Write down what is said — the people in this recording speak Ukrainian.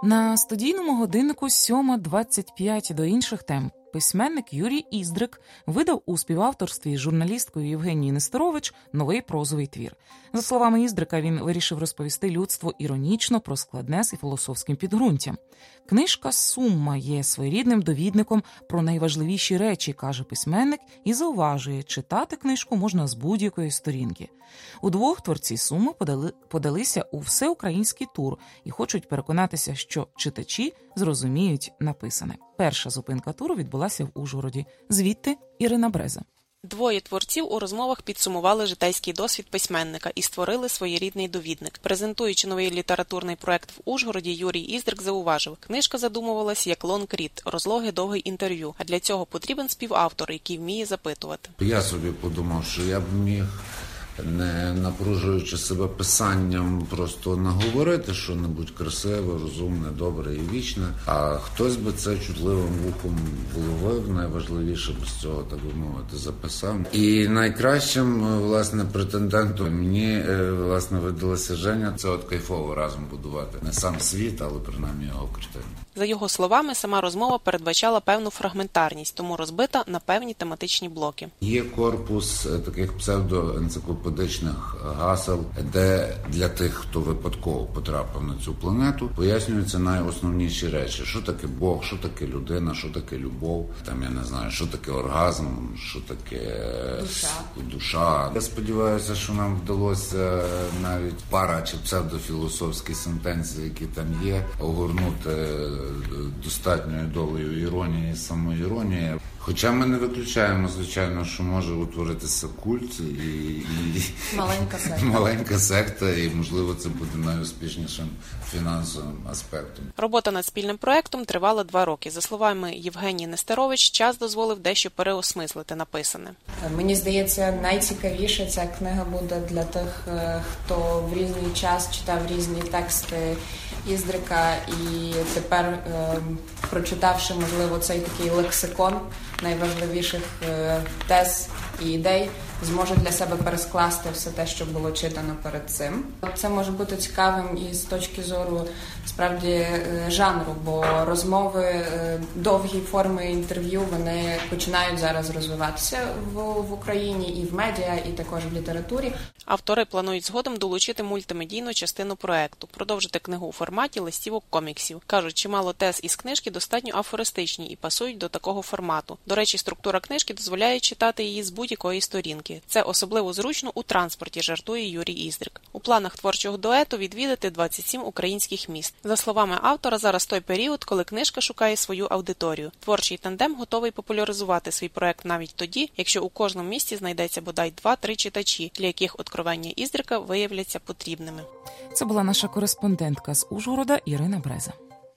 На студійному годиннику 7:25 до інших тем. Письменник Юрій Іздрик видав у співавторстві з журналісткою Євгенією Нестерович новий прозовий твір. За словами Іздрика, він вирішив розповісти людству іронічно про складне з філософським підґрунтям. Книжка «Сумма» є своєрідним довідником про найважливіші речі, каже письменник, і зауважує, читати книжку можна з будь-якої сторінки. Удвох творці «Суми» подалися у всеукраїнський тур і хочуть переконатися, що читачі зрозуміють написане. Перша зупинка туру відбулася в Ужгороді. Звідти Ірина Бреза. Двоє творців у розмовах підсумували житейський досвід письменника і створили своєрідний довідник. Презентуючи новий літературний проект в Ужгороді, Юрій Іздрик зауважив, книжка задумувалась як лонг-рід, розлоге довге інтерв'ю, а для цього потрібен співавтор, який вміє запитувати. Я собі подумав, що я б міг, не напружуючи себе писанням, просто наговорити що-небудь красиве, розумне, добре і вічне, а хтось би це чутливим вухом вловив, найважливіше без цього, так би мовити, записав. І найкращим, власне, претендентом мені, власне, видалася Женя. Це от кайфово разом будувати. Не сам світ, але принаймні його картину. За його словами, сама розмова передбачала певну фрагментарність, тому розбита на певні тематичні блоки. Є корпус таких псевдоенциклопедичних гасел, де для тих, хто випадково потрапив на цю планету, пояснюються найосновніші речі. Що таке Бог, що таке людина, що таке любов, там, я не знаю, що таке оргазм, що таке душа. Я сподіваюся, що нам вдалося навіть пара чи псевдофілософські сентенції, які там є, огорнути достатньою долею іронії і самоіронії. Хоча ми не виключаємо, звичайно, що може утворитися культ і маленька секта, і, можливо, це буде найуспішнішим фінансовим аспектом. Робота над спільним проектом тривала 2 роки. За словами Євгенії Нестерович, час дозволив дещо переосмислити написане. Мені здається, найцікавіше ця книга буде для тих, хто в різний час читав різні тексти Іздрика і тепер, прочитавши, можливо, цей такий лексикон найважливіших тез і ідей, зможе для себе перескласти все те, що було читано перед цим. Це може бути цікавим і з точки зору, справді, жанру, бо розмови, довгі форми інтерв'ю, вони починають зараз розвиватися в Україні і в медіа, і також в літературі. Автори планують згодом долучити мультимедійну частину проекту, продовжити книгу у форматі листівок-коміксів. Кажуть, чимало тез із книжки достатньо афористичні і пасують до такого формату. До речі, структура книжки дозволяє читати її з будь-якої сторінки. Це особливо зручно у транспорті, жартує Юрій Іздрик. У планах творчого дуету відвідати 27 українських міст. За словами автора, зараз той період, коли книжка шукає свою аудиторію. Творчий тандем готовий популяризувати свій проект навіть тоді, якщо у кожному місті знайдеться бодай 2-3 читачі, для яких откровення Іздрика виявляться потрібними. Це була наша кореспондентка з Ужгорода Ірина Бреза.